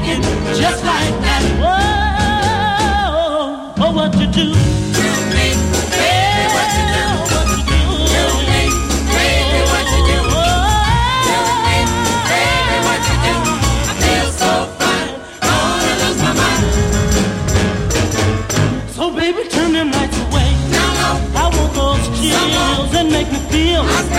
it just like that. Whoa, oh, what you do? Tell me, baby, what you do? What you do? Tell me, baby, what you do? Tell me, baby, what you do? I feel so fine, gonna lose my mind. So baby, turn them lights away. I want those chills and make me feel